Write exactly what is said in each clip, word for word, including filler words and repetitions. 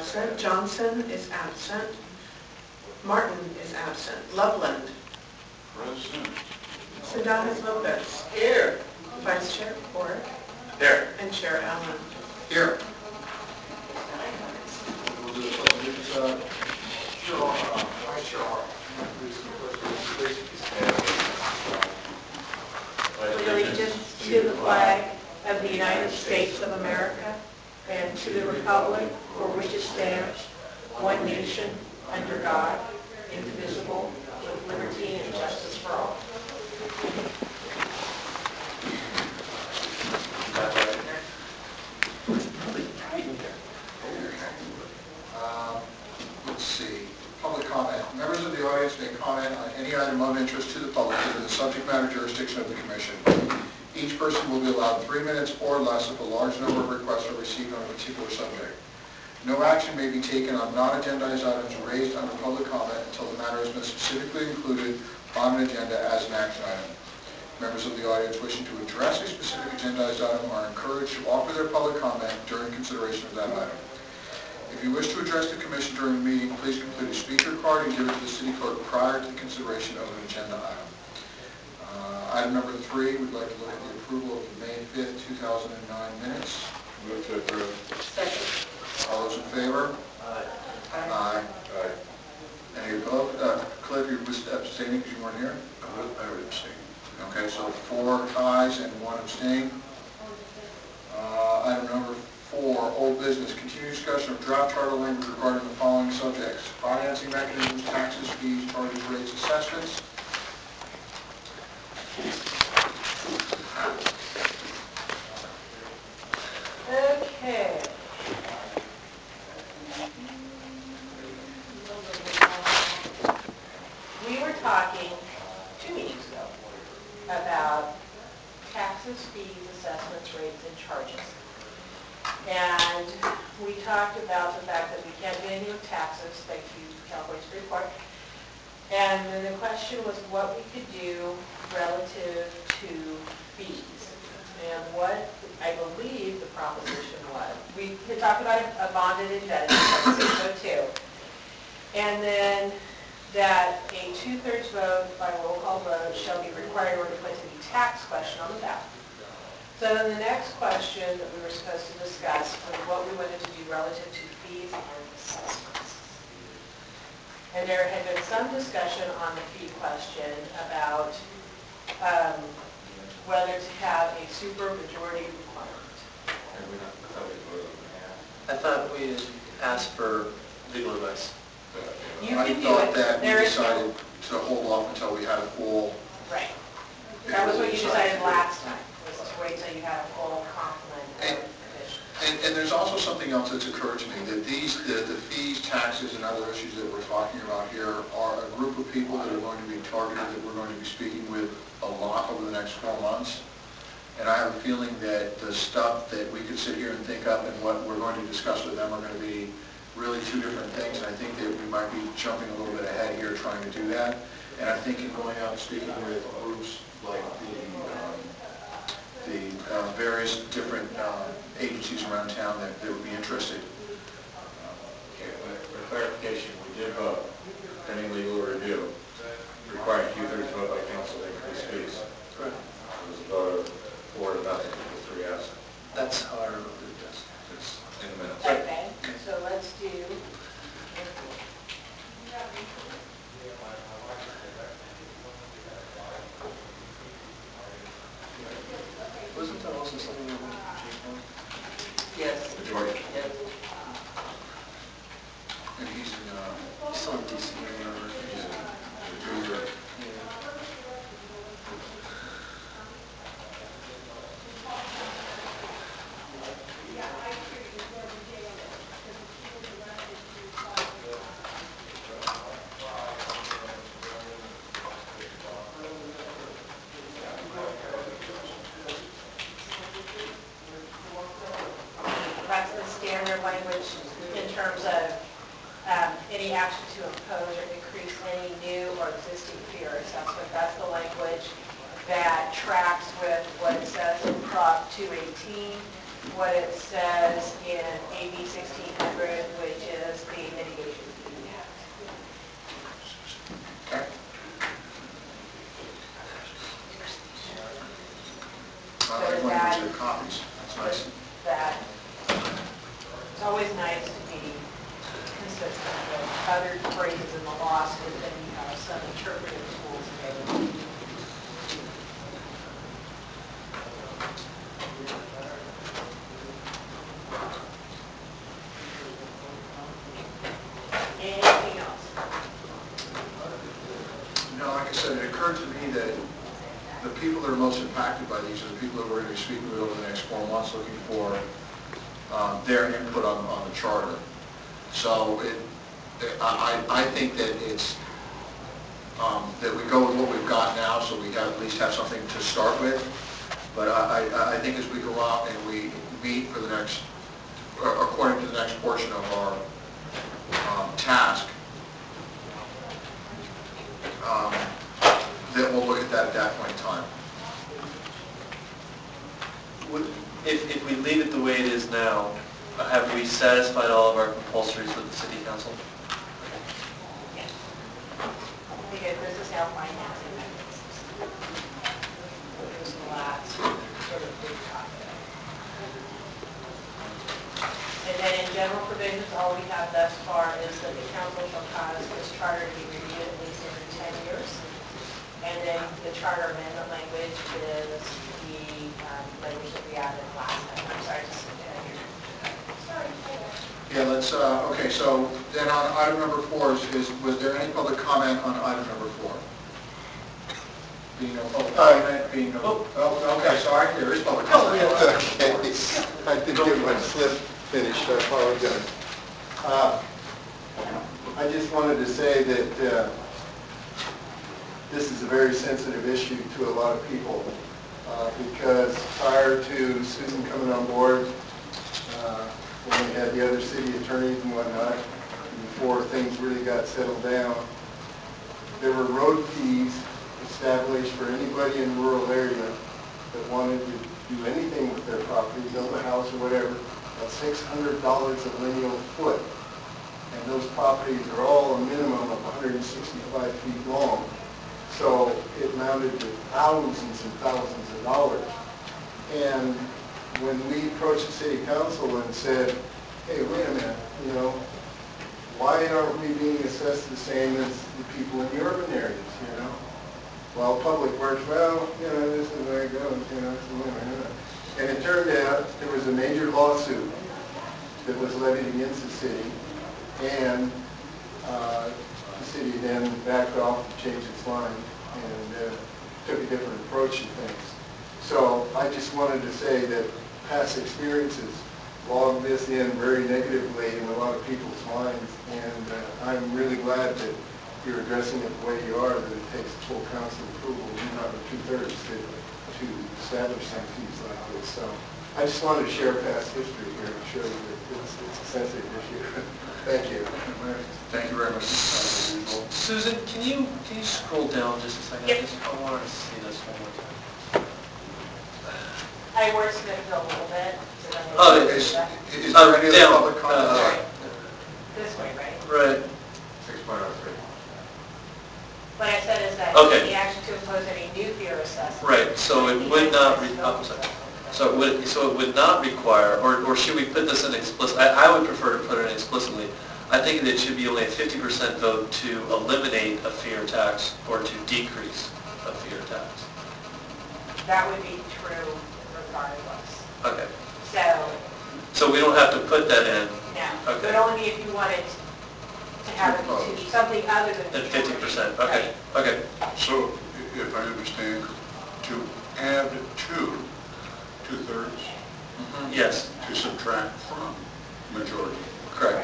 absent. Johnson is absent. Martin is absent. Loveland. Present. Sindalmas Lopez. Here. Vice Chair Orr. Here. And Chair Allen. Here. We'll do the pledge of allegiance. uh, Sure. I sure. With allegiance to the flag of the United States of America and to the republic for which it stands, one nation, under God, indivisible, with liberty and justice for all. Um, Let's see, public comment. Members of the audience may comment on any item of interest to the public within the subject matter jurisdiction of the commission. Each person will be allowed three minutes or less if a large number of requests are received on a particular subject. No action may be taken on non-agendized items raised under public comment until the matter has been specifically included on an agenda as an action item. Members of the audience wishing to address a specific agendized item are encouraged to offer their public comment during consideration of that item. If you wish to address the commission during the meeting, please complete a speaker card and give it to the city clerk prior to the consideration of an agenda item. Uh, item number three, we'd like to look at the approval of the May fifth, two thousand nine minutes. Move to approve. Second. All those in favor? Aye. Aye. Aye. Any opposed? Uh, Cliff, you was abstaining because you weren't here? I would abstain. Okay, so four ayes and one abstain. Uh, item number four, old business, continued discussion of draft charter language regarding the following subjects: financing mechanisms, taxes, fees, charges, rates, assessments. Okay. We were talking two meetings ago about taxes, fees, assessments, rates, and charges. And we talked about the fact that we can't do anything with taxes, thank you, California Supreme Court. And then the question was what we could do relative to fees. And what I believe the proposition was, we had talked about a bonded indebtedness, six oh two. And then that a two-thirds vote by roll call vote shall be required in order to place a tax question on the ballot. So then the next question that we were supposed to discuss was what we wanted to do relative to fees and assessments. And there had been some discussion on the fee question about um, whether to have a super majority requirement. I thought we had asked for legal advice. You I can do thought it. that we There is decided to hold off until we had a full. Right. That was what you decided last time, was to wait till you had a full complement And, of conditions. and, and there's also something else that's occurred to me, that these, the, the fees, taxes, and other issues that we're talking about here are a group of people that are going to be targeted, that we're going to be speaking with a lot over the next four months. And I have a feeling that the stuff that we could sit here and think up and what we're going to discuss with them are going to be really two different things, and I think that we might be jumping a little bit ahead here trying to do that. And I think in going out and speaking with groups like the, um, the uh, various different uh, agencies around town that, that would be interested. Okay, for clarification, we did vote, pending legal review, requiring two-thirds vote by council to increase fees. Correct. It was a vote of four to nothing with three absent. That's how I remember it, yes. It's in the minutes. Okay, so let's do, Wasn't that also something we wanted to change on? yes. Majority. Yes. And he's in, uh, Still in D C or whatever. New York. That's the standard language in terms of um, any action to impose or increase any new or existing fee or assessment. That's the language that tracks with what it says in Prop two eighteen, what it says in A B sixteen hundred, which is It's always nice to be consistent with other phrases in the law so that you have some interpretive tools available. Anything else? No, like I said, it occurred to me that the people that are most impacted by these are the people that we're going to be speaking with over the next four months, looking for um, their input on, on the charter. So it, I, I I think that it's, um, that we go with what we've got now, so we have, at least have something to start with. But I, I, I think as we go out and we meet for the next, or according to the next portion of our um, task, um, then we'll look at that at that point in time. Would- If, if we leave it the way it is now, have we satisfied all of our compulsories with the city council? Yes. Because this is how financing mechanisms. Which was the last sort of big topic. And then in general provisions, all we have thus far is that the council shall cause this charter to be reviewed at least every ten years. And then the charter amendment language is the um, language that we added last time. I'm sorry, just uh, here. Sorry. Yeah, let's, uh, okay, so then on item number four, is, is was there any public comment on item number four? Being no public comment, being no, oh, okay, sorry, there is public comment. Okay, I didn't get my slip finished, I apologize. Uh, I just wanted to say that uh, this is a very sensitive issue to a lot of people uh, because prior to Susan coming on board, uh, when we had the other city attorneys and whatnot, before things really got settled down, there were road fees established for anybody in the rural area that wanted to do anything with their property, build a house or whatever, at six hundred dollars a lineal foot. And those properties are all a minimum of one hundred sixty-five feet long. So it amounted to thousands and thousands of dollars. And when we approached the city council and said, hey, wait a minute, you know, why aren't we being assessed the same as the people in the urban areas, you know? Well, Public Works, well, you know, this is the way it goes, you know. So, you know. And it turned out there was a major lawsuit that was levied against the city, and uh, the city then backed off and changed its mind and uh, took a different approach to things. So I just wanted to say that past experiences log this in very negatively in a lot of people's minds, and uh, I'm really glad that you're addressing it the way you are, that it takes full council approval, not a two-thirds, to, to establish some fees like this. So I just wanted to share past history here to show you that it's, it's a sensitive issue. Thank you. Thank you very much. Susan, can you can you scroll down just a second? Yep. Just, I want to see this one more time. I wordsmithed it a little bit. so that Oh, I- Is, is Oh, there any other down. public comment? Uh, Sorry. This way, right? Right. six point oh three. What I said is that Okay. the action to impose any new fear assessment. Right. So it would not. Re oh, sorry. So it would so it would not require, or or should we put this in explicit? I, I would prefer to put it in explicitly. I think that it should be only a fifty percent vote to eliminate a fee or tax or to decrease a fee or tax. That would be true regardless. Okay. So, So we don't have to put that in no. Okay. It would only be if you wanted to have it to be something other than. at fifty percent. Okay. Okay. So, i- if I understand, to add to two-thirds, Yes. to subtract from majority. Correct.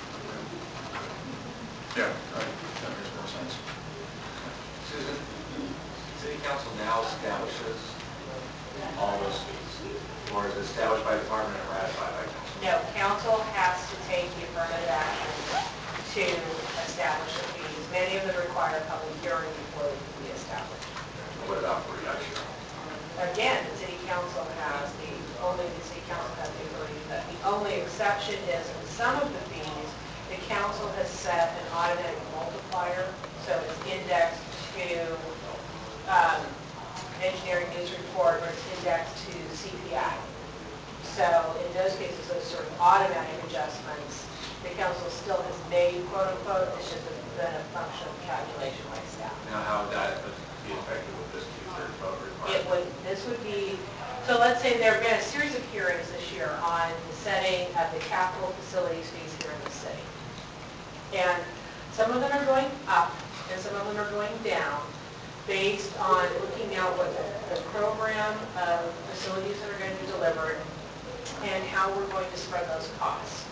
Yeah, that that makes more sense. Susan, city council now establishes all those fees, or is it established by department and ratified by council? No, council has to take the affirmative action to establish the fees. Many of them require a public hearing before they can be established. What about for reduction? Again, the city council has the, only the city council has the ability to do that. The only exception is in some of the fees, the council has set an automatic multiplier, so it's indexed to um, engineering news report or it's indexed to C P I. So So in those cases, those sort of automatic adjustments, the council still has made, quote unquote, it's just been a function of calculation by staff. Now, how would that be effective with this two-thirds vote It requirement? would, this would be, so let's say there have been a series of hearings this year on the setting of the capital facilities fees here in the city. And some of them are going up and some of them are going down based on looking now what the, the program of facilities that are going to be delivered and how we're going to spread those costs.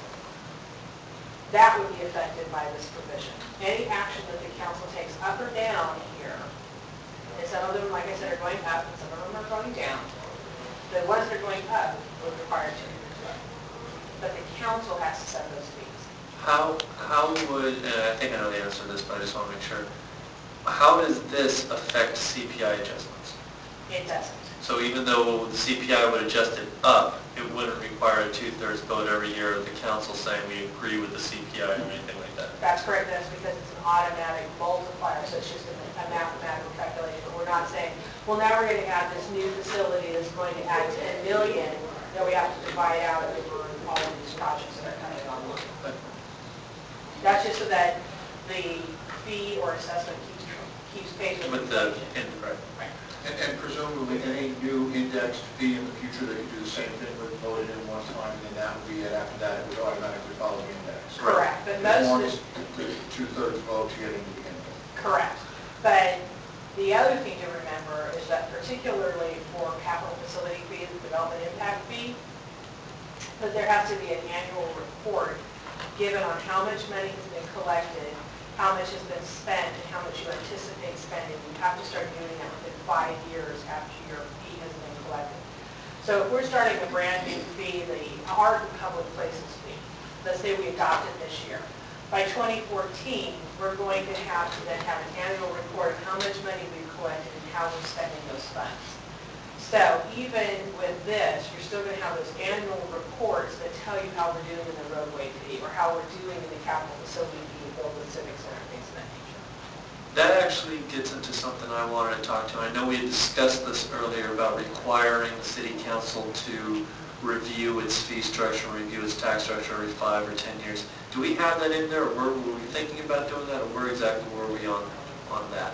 That would be affected by this provision. Any action that the council takes up or down here, and some of them, like I said, are going up and some of them are going down, the ones that are going up would require two thirds. But the council has to set those fees. How, how would, and I think I know the answer to this, but I just want to make sure, how does this affect C P I adjustments? It doesn't. So even though the C P I would adjust it up, it wouldn't require a two-thirds vote every year of the council saying we agree with the C P I or anything like that? That's correct. That's because it's an automatic multiplier, so it's just a a mathematical calculation. But we're not saying, well, now we're going to add this new facility that's going to add ten million that we have to divide out over all of these projects that are coming online. That's just so that the fee or assessment keeps, keeps pace with With the, inflation. in- right. Right. And and presumably, any new indexed fee in the future, they could do the same thing with voted in one time, and then that would be it. After that, it would automatically follow the index. Correct. But As long most, as the two-thirds vote to get into the index. correct. But the other thing to remember is that particularly for capital facility fees, development impact fee, that there has to be an annual report given on how much money has been collected, how much has been spent, and how much you anticipate spending. You have to start doing that within five years after your fee has been collected. So if we're starting a brand new fee, the art and public places fee, let's say we adopt it this year. By twenty fourteen, we're going to have to then have an annual report of how much money we've collected and how we're spending those funds. So even with this, you're still going to have those annual reports that tell you how we're doing in the roadway fee or how we're doing in the capital facility fee to build the civic center, things of that nature. That actually gets into something I wanted to talk to. I know we had discussed this earlier about requiring the city council to review its fee structure, review its tax structure every five or ten years. Do we have that in there, or were were we thinking about doing that, or where exactly were we on, on that?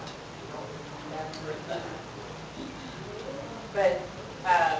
But um,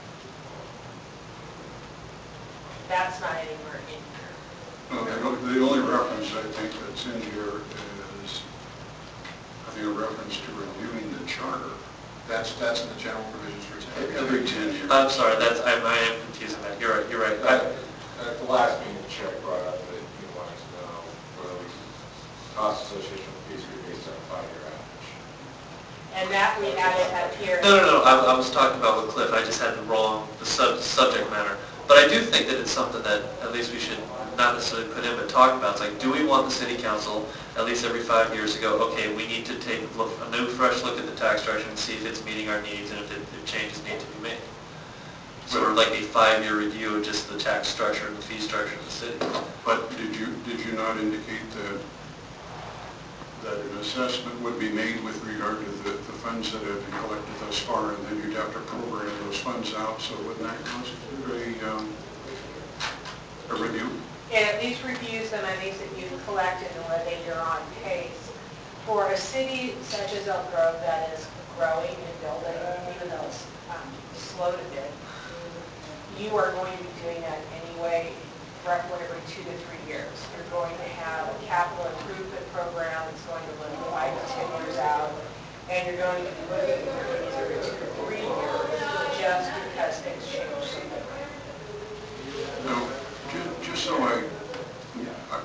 that's not anywhere in here. Well, the o- the only reference I think that's in here is, I think a reference to reviewing the charter That's, that's in the general provisions for today. every ten years. I'm sorry, that's, I I am confusing that. You're right, you're right. I- At the last meeting, the chair brought up that he wanted to know whether we, cost association with fees could be based on a five-year average. And that we added up here. No, no, no, I, I was talking about with Cliff, I just had the wrong, the sub, subject matter. But I do think that it's something that at least we should not necessarily put in, but talk about. It's like, do we want the city council, at least every five years to go, okay, we need to take a look- a new, fresh look at the tax structure and see if it's meeting our needs and if, it, if changes need to be made. Sort of like a five-year review of just the tax structure and the fee structure of the city. But did you, did you not indicate that, that an assessment would be made with regard to the, the funds that have been collected thus far, and then you'd have to program those funds out, so wouldn't that constitute a, um, a review? It at least reviews the monies that you've collected and whether you're on pace. For a city such as Elk Grove that is growing and building, even though it's um, slowed a bit, you are going to be doing that anyway, roughly every two to three years. You're going to have a capital improvement program that's going to look five to ten years out, and you're going to be looking for these every two to three years just because things change so quickly. Now, ju- just so I, I-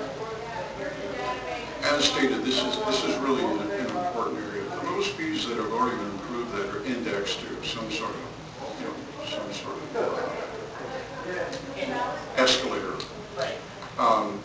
as stated, this is, this is really an an important area. For those fees that have already been approved that are indexed to some sort of, you know, some sort of uh, escalator, Right. um,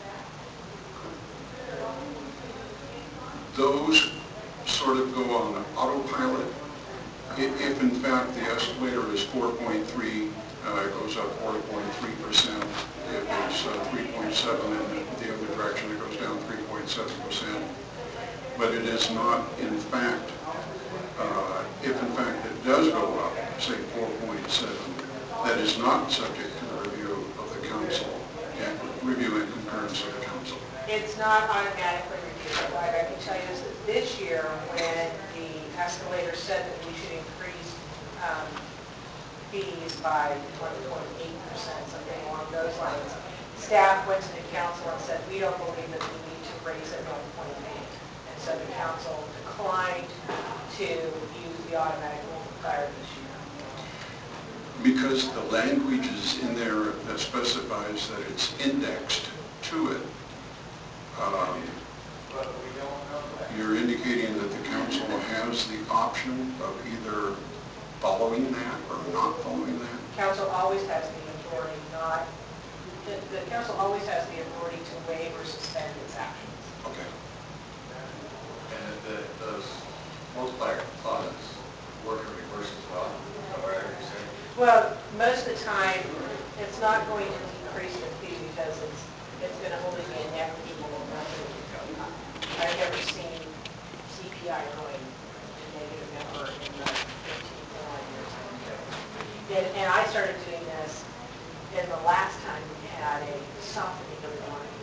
those sort of go on autopilot. If, if in fact the escalator is four point three, uh, it goes up four point three percent. If it's uh, three point seven in the other direction, it goes down three point seven percent. But it is not in fact, uh, if in fact it does go up, say four point seven, that is not subject to the review of the council, and review and concurrence of the council. It's not automatically reviewed, but what I can tell you is that this year, when the escalator said that we should increase um, fees by one point eight percent, something along those lines, staff went to the council and said, we don't believe that we need to raise it one point eight. And so the council declined to use the automatic multiplier this year. Because the language is in there that specifies that it's indexed to it, um, you're indicating that the council has the option of either following that or not following that? Council always has the authority not, the, the council always has the authority to waive or suspend its actions. Okay. And if the, those multiplier clauses work in reverse as well, is that what I heard you say? Well, most of the time, it's not going to decrease the fee because it's, it's going to only be a negligible amount. I've never seen C P I going a negative number in the fifteen, twenty years. And, and I started doing this in the last time we had a softening of the line.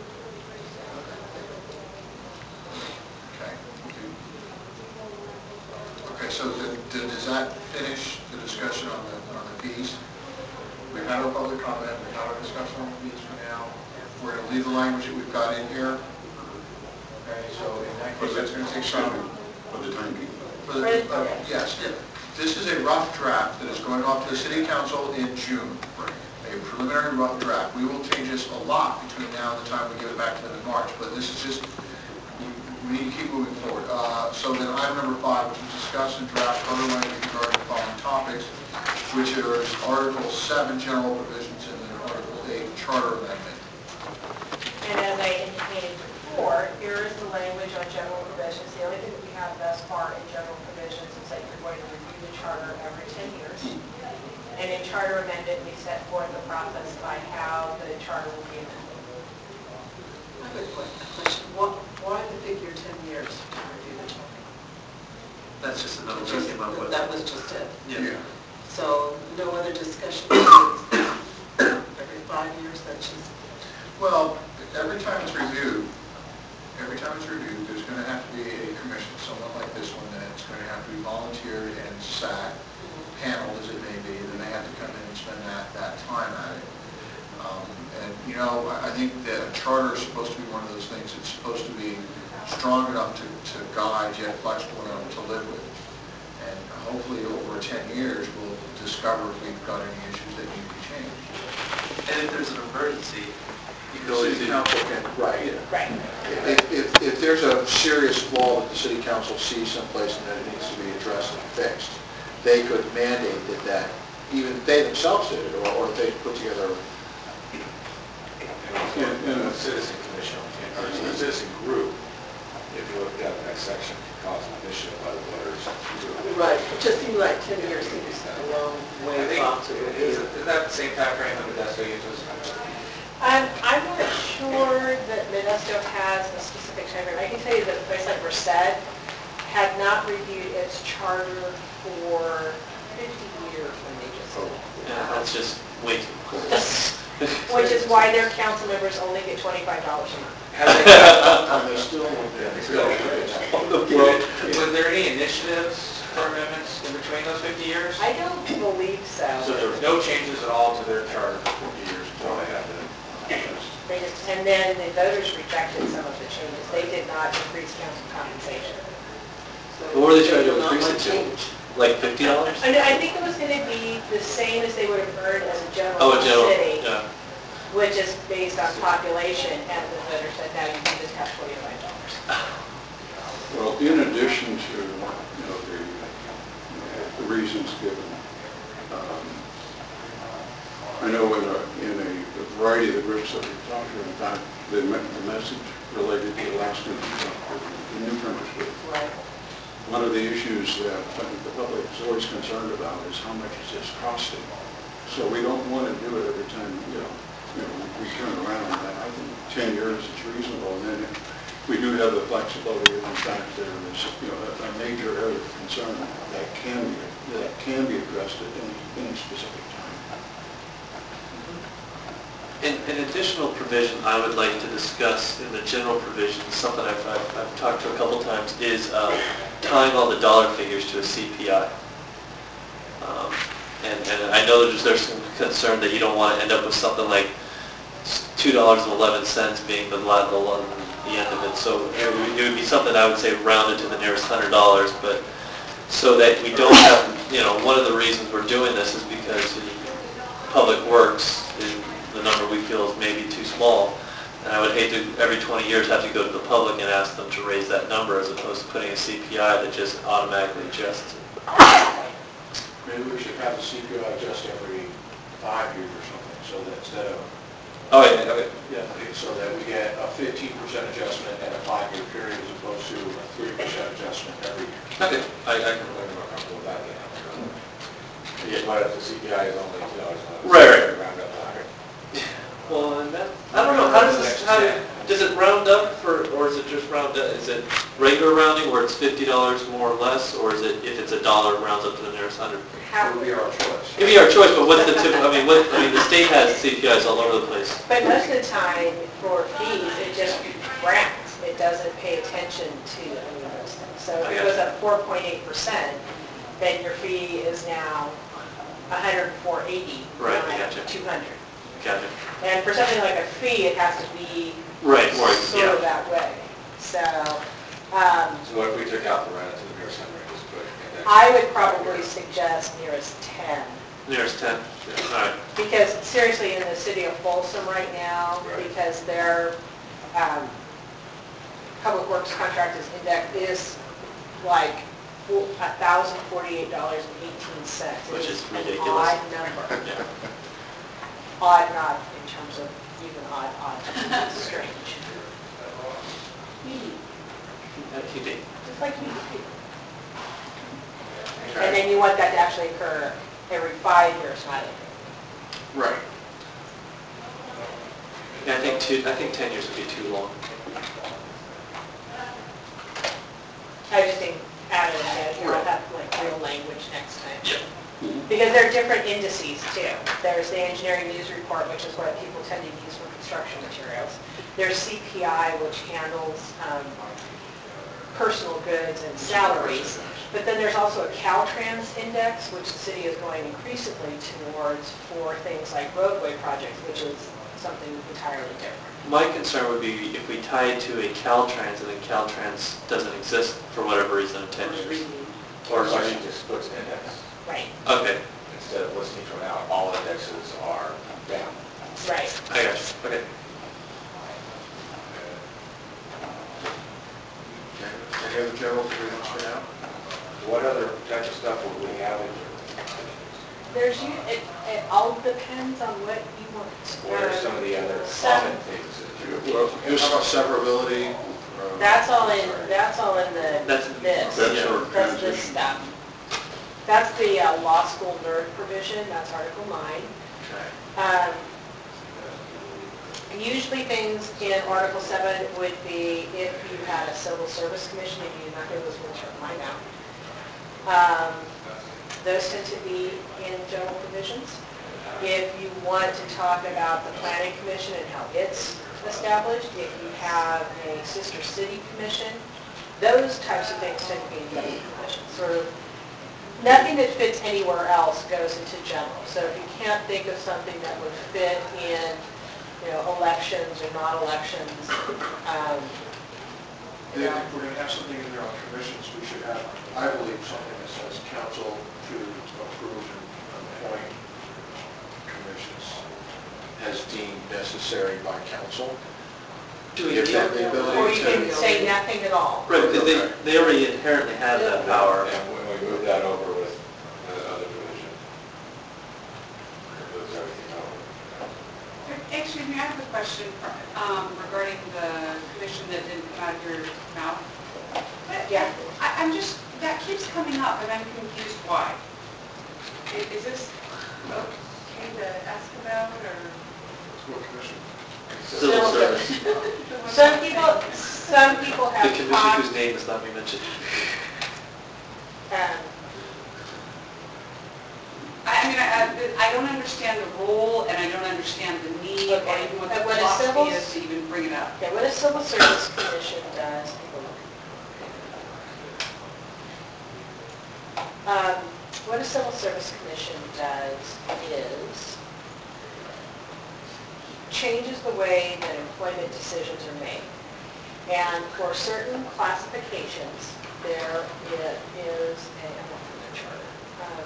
Okay. Okay, so the- the- does that finish the discussion on the, on the fees? We've had our public comment, we've had our discussion on the fees for now. We're going to leave the language that we've got in here. Okay, so in that case, that's going to take some. For the time being. For the- uh, Yes, this is a rough draft that is going off to the city council in June. A preliminary rough draft. We will change this a lot between now and the time we give it back to them in March, but this is just, we need to keep moving forward. Uh, So then item number five, which is discuss and draft other language regarding the following topics, which is Article seven, general provisions, and then Article eight, charter amendment. And as I indicated before, here is the language on general provisions. The only thing that we have thus far in general provisions is that you're going to review the charter every ten years. And in charter amendment, we set forth the process by how the charter will be amended. I have a question. Why why the figure ten years to review the charter? That's just another we came up with. That was just it. Yeah. So no other discussion? Every five years, that's just... Well, every time it's reviewed, every time it's reviewed, there's going to have to be a commission, someone like this one, that's going to have to be volunteered and sat, paneled as it may be, then they have to come in and spend that, that time at it. Um, and, you know, I I think that a charter is supposed to be one of those things that's supposed to be strong enough to, to guide, yet flexible enough to live with. And hopefully over ten years, we'll discover if we've got any issues that need to be changed. And if there's an emergency, you can always City do. council can, right. Right. If, if, if there's a serious flaw that the city council sees someplace and that it needs to be addressed and fixed, they could mandate that that, even if they themselves did it, or, or if they put together. And and a citizen commission, or a citizen group, if you look at the next section, cause an initiative by the voters. Right, it just seemed like ten years seems a long I way think, off to is review. is that the same time frame that Modesto uses? Um, I'm not sure that Modesto has a specific time frame. I can tell you that a place like Merced had not reviewed its charter for fifty years when they just did it. Yeah, that's just way too cool. Which is why their council members only get twenty-five dollars a month. Have they got- And they still won't be. They still- Was there any initiatives for amendments in between those fifty years? I don't believe so. So there was no changes at all to their charter for fifty years until they had the... They just, and then the voters rejected some of the changes. They did not increase council compensation. What were they trying to So not increase it much to? change. Like fifty dollars? I know- I think it was going to be the same as they would have earned as a general Oh, a general, city, yeah. which is based on population, and the voters said, no, you can just have twenty-five dollars. Well, in addition to, you know, the, the reasons given, um, I know in a, in a variety of the groups that we've talked to, in fact, the, me- the message related to the last one, the newcomers group. Right. One of the issues that I think the public is always concerned about is how much is this costing? So we don't want to do it every time, you know, you know, we turn around. I think ten years is reasonable, and then we do have the flexibility if in fact there is, you know, a a major area of concern that can be, that can be addressed at any, any specific time. An, an additional provision I would like to discuss in the general provision, something I've, I've, I've talked to a couple times, is uh, tying all the dollar figures to a C P I. Um, and, and I know there's, there's some concern that you don't want to end up with something like two dollars and eleven cents being the, la- the, the end of it. So it would, it would be something I would say rounded to the nearest hundred dollars, but so that we don't have, you know, one of the reasons we're doing this is because Public Works is the number we feel is maybe too small. And I would hate to, every twenty years, have to go to the public and ask them to raise that number as opposed to putting a C P I that just automatically adjusts it. Maybe we should have the C P I adjust every five years or something, so that instead of, Oh, yeah, okay. yeah, so that we get a fifteen percent adjustment at a five-year period as opposed to a three percent adjustment every year. Okay, I, I can. I'm more comfortable with that than. What if the C P I is only two dollars? Right, right. Round up to one hundred. Well, and that, I don't know, how does this, how, does it round up for, or is it just round up, is it regular rounding where it's fifty dollars more or less, or is it, if it's a dollar, it rounds up to the nearest hundred? That would be our choice. It'd be our choice, but what's the tip, I mean, what, I mean, the state has C P Is all over the place. But most of the time, for fees, it just rounds. It doesn't pay attention to any of those things. So if it goes up four point eight percent, then your fee is now one hundred four eighty, Right, not gotcha. two hundred. Gotcha. And for something like a fee, it has to be Right, right, sort of yeah. that way. So, um, So what if we took out the round to the nearest hundred, just put index? I would probably suggest nearest ten. Nearest ten, all right. Because seriously, in the city of Folsom right now, Right. because their um, Public Works contract is index is like one thousand forty-eight dollars and eighteen cents. Which is An ridiculous. odd number. Yeah. Odd, not in terms of even odd, odd. It's strange. Uh, Q D. Just like you. And then you want that to actually occur every five years, not every. Right. Yeah, I think two, I think ten years would be too long. I just think add it in, you'll have like real language next time. Yeah. Because there are different indices too. There's the engineering news report, which is what people tend to use for construction materials. There's C P I, which handles um, personal goods and salaries. But then there's also a Caltrans index, which the city is going increasingly towards for things like roadway projects, which is something entirely different. My concern would be if we tie it to a Caltrans and then Caltrans doesn't exist for whatever reason in ten years. Or actually just puts an index. Right, Okay, Instead of listing from out, all indexes are down. right. I got you, okay. Any other general provisions for now? What other type of stuff would we have in here? There's, u- it, it all depends on what you want. What are some of the other Some- common things that you? Well, Just severability. uh, That's all in, that's all in the, That's- this. That's our That's this transition. stuff. That's the uh, law school nerd provision, that's Article nine. Um, Usually things in Article seven would be if you had a civil service commission, if you're not going to listen to mine out. Um, Those tend to be in general provisions. If you want to talk about the planning commission and how it's established, if you have a sister city commission, those types of things tend to be in general provisions. Sort of, nothing that fits anywhere else goes into general. So if you can't think of something that would fit in, you know, elections or not elections, um, you Then know, if we're going to have something in there on commissions, we should have, I believe, something that says council to approve and appoint commissions as deemed necessary by council. Do we Give them the or ability you to. can say nothing at all. Right, because they, they already inherently have that power. And when we move that over with the other division, it moves everything over. Excuse me, I have a question um, regarding the commission that didn't come out of your mouth. But Yeah. I- I'm just, that keeps coming up, and I'm confused why. I- Is this okay to ask about, or? What commission? Civil service. Some people, some people The have commission talked, whose name is not being mentioned. um, I I mean, I, I don't understand the role, and I don't understand the need, or Okay. even what the And what a philosophy civil- is to even bring it up. Okay, what a civil service commission does, um, what a civil service commission does is changes the way that employment decisions are made. And for certain classifications, there i- is a, I'm looking at the charter. Um,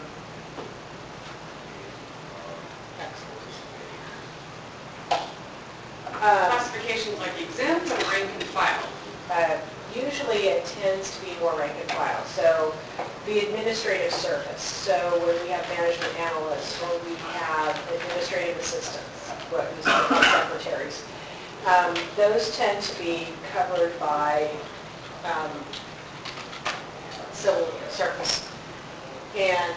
excellent. Um, Classifications like exempt or rank and file. Uh, Usually it tends to be more rank and file. So the administrative service, so when we have management analysts, or we have administrative assistants, what we call secretaries, um, those tend to be covered by um, civil service. And,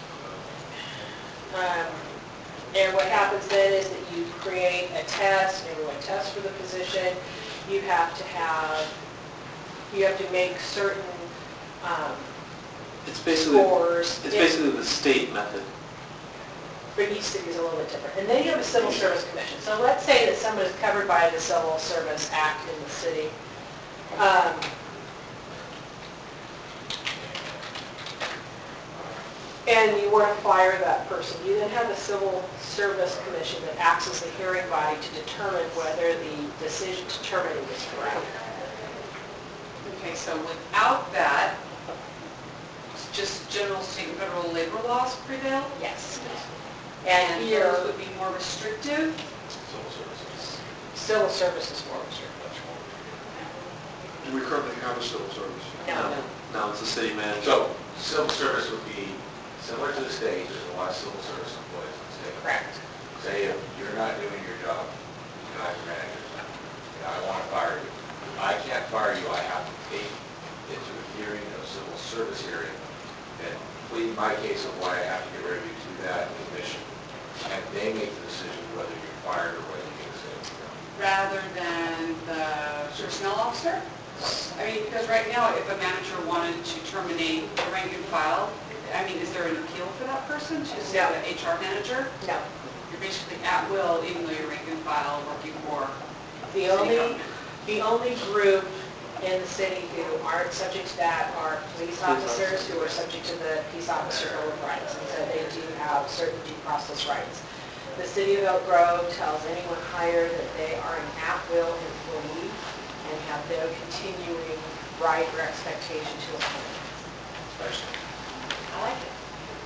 um, and what happens then is that you create a test, everyone tests for the position. You have to have You have to make certain um, It's basically, scores. it's basically the state method. For each city is a little bit different. And then you have a civil service commission. So let's say that someone is covered by the Civil Service Act in the city. Um, and you want to fire that person. You then have a civil service commission that acts as the hearing body to determine whether the decision to terminate is correct. Okay, so without that, just general state and federal labor laws prevail? Yes. And And here, those would be more restrictive? Civil services. civil service is more restrictive. Do we currently have a civil service? No, no. No, it's the city manager. So, civil service would be similar to the state, there's a lot of civil service employees in the state. Correct. Say if you're not doing your job, you know, as a manager, and I want to fire you. I can't fire you, I have to take it to a hearing, a civil service hearing, and plead my case of why I have to get rid of you to that commission. And they make the decision whether you're fired or whether you get a civil. Rather than the personnel officer? I mean, because right now, if a manager wanted to terminate the rank and file, I mean, is there an appeal for that person to say No. the H R manager? No. You're basically at will, even though you're rank and file, working for The only, the only group in the city who aren't subject to that are police officers who are subject to the peace officer bill of rights. And so they do have certain due process rights. The city of Elk Grove tells anyone hired that they are an at-will employee and have no continuing right or expectation to employment. I like it.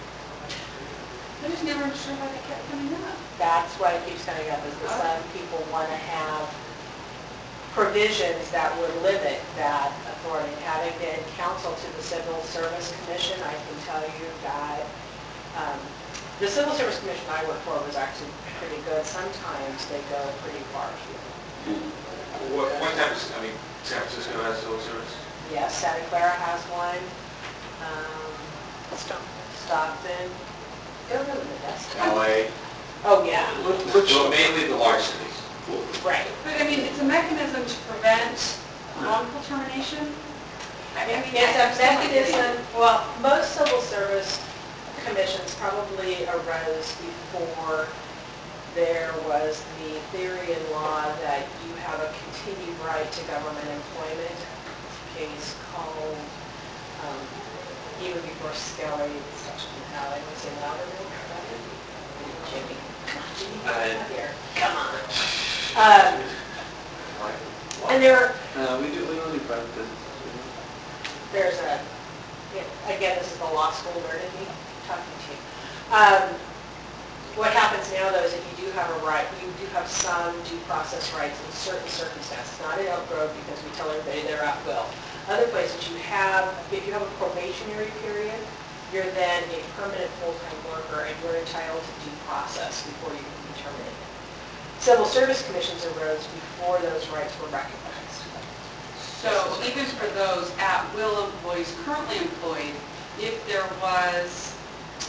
I just never understood why they kept coming up. That's why it keeps coming up, is that some people want to have provisions that would limit that authority. Having been counsel to the Civil Service Commission, I can tell you that um, the Civil Service Commission I worked for was actually pretty good. Sometimes they go pretty far. What, what type of, I mean, San Francisco has civil service? Yes, Santa Clara has one. Um, Stockton. Go to the best. L A? Oh, yeah, So mainly the large cities. right. But I mean, it's a mechanism to prevent wrongful termination? I mean, It's a I understand what you're saying. mechanism, well, most civil service commissions probably arose before there was the theory in law that you have a continued right to government employment. Case called, um, even before Skelly, section, how I was in Loudermill, Jimmy, Jimmy, come on here, come on. Um, And there, No, we do, we don't do private business. there's a, yeah, again, this is the law school learning me, talking to you. Um, What happens now, though, is that you do have a right, you do have some due process rights in certain circumstances, not in Elk Grove because we tell everybody they're at will. Other places you have, if you have a probationary period, you're then a permanent full-time worker and you're entitled to due process before you can be terminated. Civil service commissions arose before those rights were recognized. So even for those at-will employees currently employed, if there was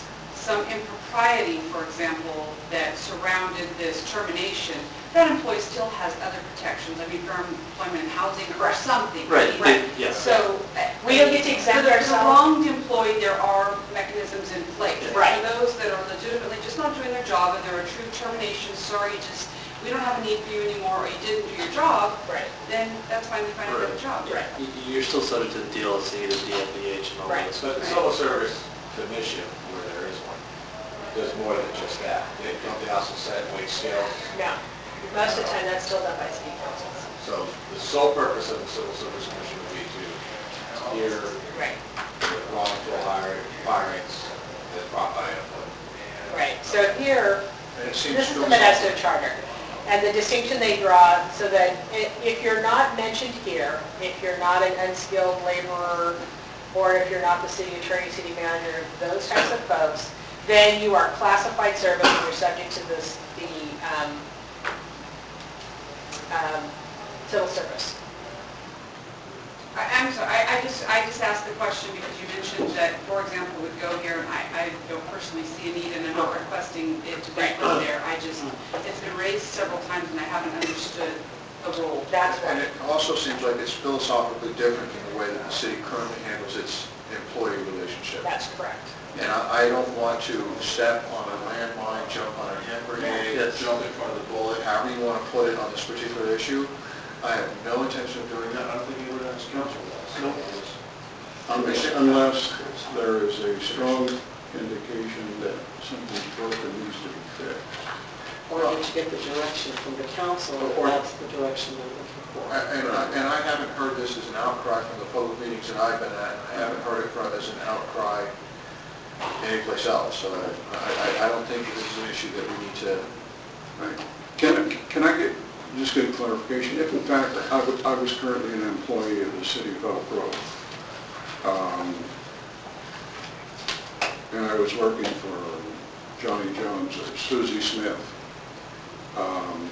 some impropriety, for example, that surrounded this termination, that employee still has other protections, I mean, for employment and housing or something. Right, Right. they- yeah. So. We don't get to exempt For the- ourselves. For the wronged employee, there are mechanisms in place. Right. For those that are legitimately just not doing their job, and they're a true termination, sorry, just, we don't have a need for you anymore, or you didn't do your job, Right. then that's fine, we find another job. Right. Y- You're still subject to the D L C, the D F E H and all Right. those. But the civil service commission, where there is one, does more than just that. They, don't they also set wage scales? No, most of the time that's still done by city councils. So the sole purpose of the civil service commission would be to hear Right. the wrongful hiring, firings that's brought by employee. Right, so here, And it seems this is the philosophical. Modesto Charter. And the distinction they draw, so that i- if you're not mentioned here, if you're not an unskilled laborer, or if you're not the city attorney, city manager, those types of folks, then you are classified service and you're subject to this, the um, um, civil service. I, I'm sorry, I, I just, I just asked the question because you mentioned that, for example, with Go Here, and I, I don't personally see a need, and I'm not requesting it to be put there, I just, it's been raised several times, and I haven't understood the role. That's And what, it also seems like it's philosophically different than the way that the city currently handles its employee relationship. that's correct. And I, I don't want to step on a landmine, jump on a hand grenade, Yes. jump in front of the bullet, however you want to put it on this particular issue. I have no intention of doing that. I don't think anyone else council does. Unless unless there is a strong indication that something's broken, needs to be fixed. Or did you get the direction from the council, that that's the direction they're looking for? And I, and I haven't heard this as an outcry from the public meetings that I've been at. I haven't heard it from as an outcry anyplace else. So I, I, I don't think this is an issue that we need to. Right. Can, can I get, just get clarification? If in fact I was, I was currently an employee of the city of Elk Grove, um, and I was working for Johnny Jones or Susie Smith, um,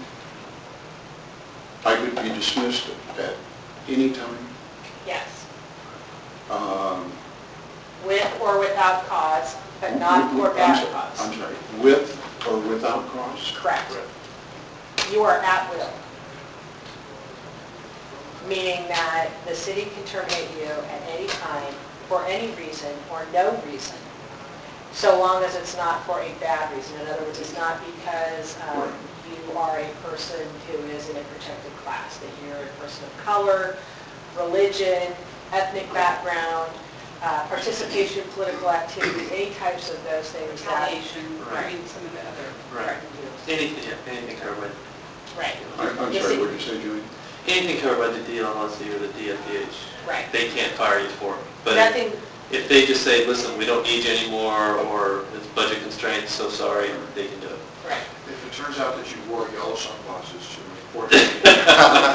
I could be dismissed at any time. Yes, Um, with or without cause, but not for I'm bad sorry- cause. I'm sorry, with or without cause? Correct. You are at will. Meaning that the city can terminate you at any time for any reason or no reason, so long as it's not for a bad reason. In other words, it's not because um, you are a person who is in a protected class, that you're a person of color, religion, ethnic background, uh, participation in political activity, any types of those things. that- Retaliation, I mean, some of the other. Right. Anything, yeah, anything covered by, Right. I- I'm You sorry, see- what did you say, Julie? anything covered by the D L L C or the D F E H. Right. They can't fire you for it. But Nothing, if they just say, listen, we don't need you anymore, or it's budget constraints, so sorry, they can do it. right. If it turns out that you wore yellow sunglasses to report to me, and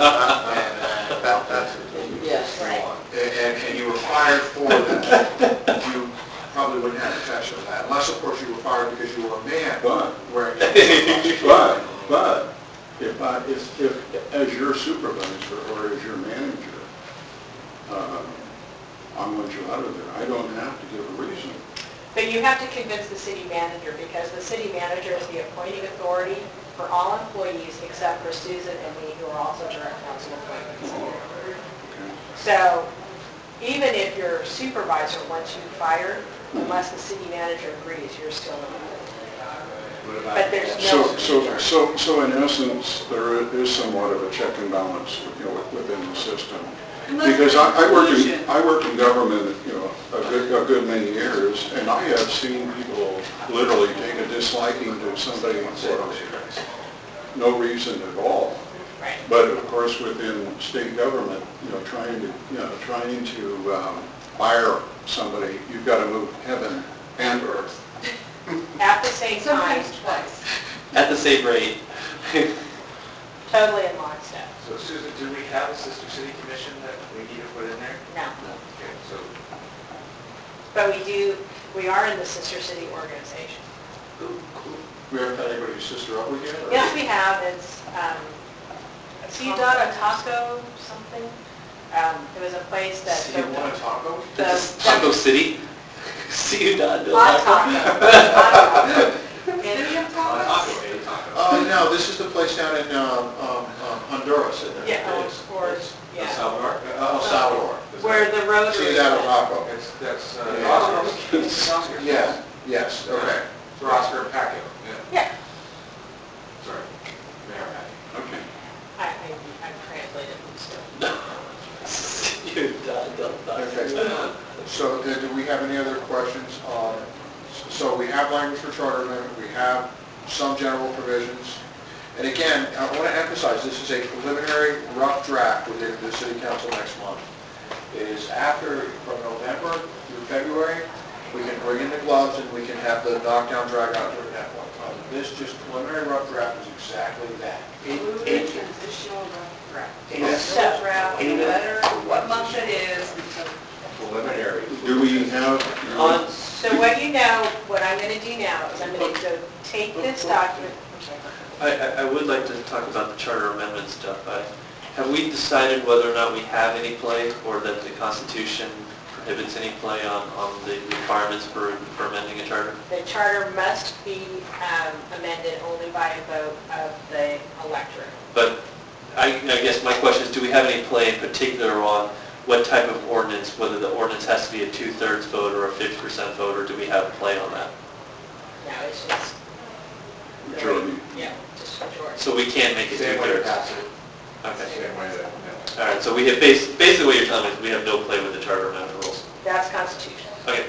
uh, that, that's Yes. Right. and, and and you were fired for that, you probably wouldn't have protection of that, unless, of course, you were fired because you were a man But, wearing yellow sunglasses. but, but, if I, if, if, as your supervisor or as your manager, um, I want you out of there, I don't have to give a reason. But you have to convince the city manager, because the city manager is the appointing authority for all employees except for Susan and me, who are also direct council appointments. Okay. So even if your supervisor wants you fired, unless the city manager agrees, you're still employed. What about- But there's So, no, so, so, so in essence, there is somewhat of a check and balance, you know, within the system. Unless Because there's I, I work in, collusion. I worked in government, you know, a good, a good many years, and I have seen people literally take a disliking to somebody for no reason at all. right, But of course, within state government, you know, trying to, you know, trying to um, fire somebody, you've got to move heaven and earth. at the same time, Sometimes twice. At the same rate. totally in lockstep. So Susan, do we have a sister city commission that we need to put in there? No. Okay, so But we do, we are in the sister city organization. We haven't had anybody sister up with yet? or- Yes, we have, it's, um, Ciudad Taco something. Um, It was a place that. City of Taco? the- Taco City? See you, Don. Hot taco. Hot taco. Any of Uh, those? Taco, maybe taco. Uh, no, this is the place down in um, um, um, Honduras, isn't it? Yeah, It oh, is. or, It's El yeah, Salvador? El Salvador. where the road. See that on Rocco? It's, that's, uh, Yeah. Oscar's. It's Oscar's. Yeah, yes, okay. For Oscar and Pacquiao, yeah. Yeah, Sorry. Mayor Pacquiao. Okay. I, I, I translated them, so. See you, Don. Don't talk. Okay. So do do we have any other questions? Um, So we have language for charter amendment, we have some general provisions. And again, I want to emphasize, this is a preliminary rough draft with the the city council next month. It is after, from November through February, we can bring in the gloves and we can have the knockdown, drag out during that point. Uh, This just preliminary rough draft is exactly that. It- Move it- the transitional rough draft. Yes. Transitional draft, no matter what month it is, until Preliminary. Do we have? On, So what you know, what I'm gonna do now is I'm gonna go take this document, I'm sorry. I, I- I would like to talk about the charter amendment stuff. I- Have we decided whether or not we have any play, or that the Constitution prohibits any play on, on the requirements for, for amending a charter? The charter must be um, amended only by a vote of the electorate. But I, I guess my question is, do we have any play in particular on what type of ordinance, whether the ordinance has to be a two-thirds vote or a fifty percent vote, or do we have play on that? No, it's just. Majority. Yeah, just majority. So we can't make it Same way to two-thirds? pass it, Okay. same way that, no. All right, so we have, bas- basically what you're telling me is we have no play with the charter amendment rules. That's constitutional. Okay.